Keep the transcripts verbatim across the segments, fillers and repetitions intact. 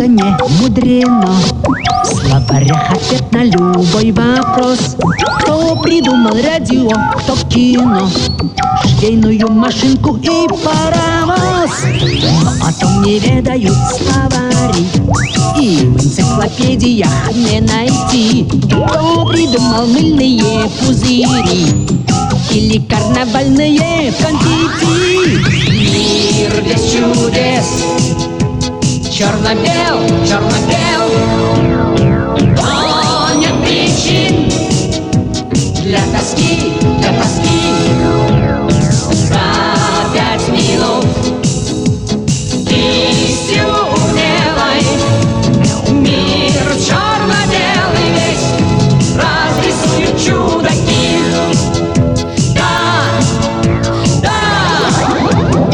это не мудрено. В словарях ответ на любой вопрос. Кто придумал радио, кто кино, швейную машинку и паровоз. Но о том не ведают словари, и в энциклопедиях не найти. Кто придумал мыльные пузыри или карнавальные конфетти? Мир без чудес, черно-бел, черно-бел. Но нет причин для тоски, для тоски. За пять минут кистью умелой мир черно-белый весь разрисуют чудаки. Да, да.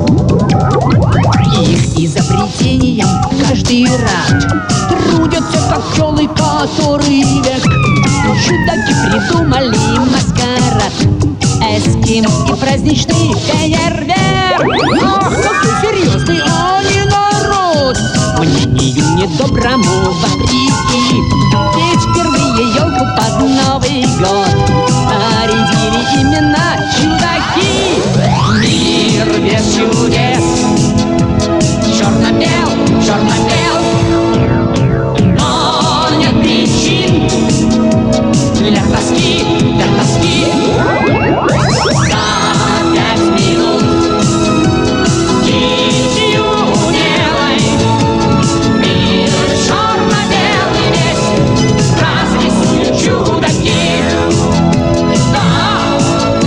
Их изобретением каждый рад, трудятся как пчелы который век. Чудаки придумали маскарад, эскимос и праздничный фейерверк. Ах, какой серьезный они народ, мнению недоброму вопреки. Ведь впервые елку под Новый год нарядили именно чудаки. Мир без чудес, черно-бел, черно-бел. Но нет причин для тоски, для тоски. За пять минут кистью умелой мир черно-белый весь разрисуют чудаки. Да,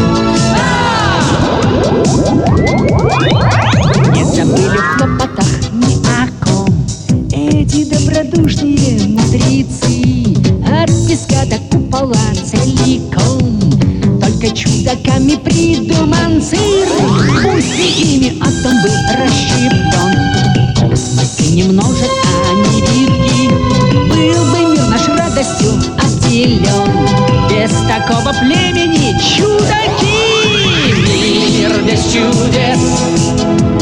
да. Не забыли в хлопотах ни о ком эти добродушные мудрецы. От песка до купола целиком только чудаками придуман цирк. Пусть и ими атом был расщеплен, в космосе не множат они витки. Был бы мир наш радостью отделен, без такого племени чудаки. Мир без чудес,